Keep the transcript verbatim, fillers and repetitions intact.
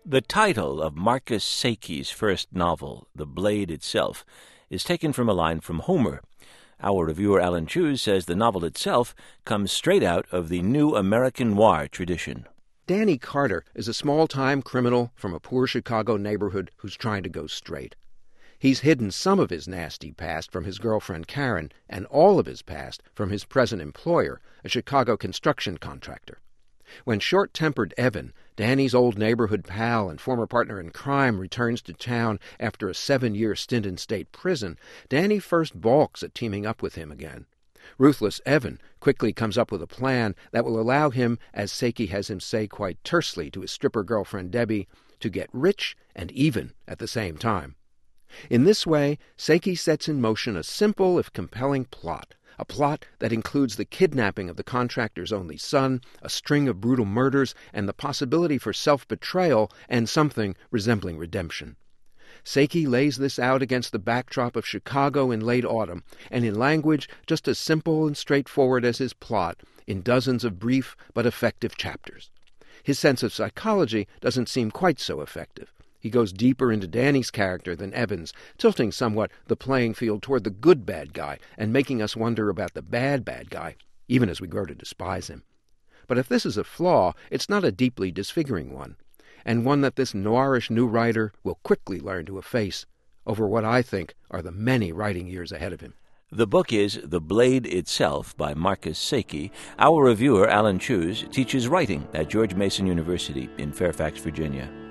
The title of Marcus Saiki's first novel, The Blade Itself, is taken from a line from Homer. Our reviewer Alan Cheuse says the novel itself comes straight out of the new American noir tradition. Danny Carter is a small-time criminal from a poor Chicago neighborhood who's trying to go straight. He's hidden some of his nasty past from his girlfriend Karen and all of his past from his present employer, a Chicago construction contractor. When short-tempered Evan, Danny's old neighborhood pal and former partner in crime, returns to town after a seven-year stint in state prison, Danny first balks at teaming up with him again. Ruthless Evan quickly comes up with a plan that will allow him, as Saiki has him say quite tersely to his stripper girlfriend Debbie, to get rich and even at the same time. In this way, Saiki sets in motion a simple if compelling plot, a plot that includes the kidnapping of the contractor's only son, a string of brutal murders, and the possibility for self-betrayal and something resembling redemption. Saiki lays this out against the backdrop of Chicago in late autumn, and in language just as simple and straightforward as his plot, in dozens of brief but effective chapters. His sense of psychology doesn't seem quite so effective. He goes deeper into Danny's character than Evan's, tilting somewhat the playing field toward the good bad guy and making us wonder about the bad bad guy, even as we grow to despise him. But if this is a flaw, it's not a deeply disfiguring one, and one that this noirish new writer will quickly learn to efface over what I think are the many writing years ahead of him. The book is The Blade Itself by Marcus Saiki. Our reviewer, Alan Cheuse, teaches writing at George Mason University in Fairfax, Virginia.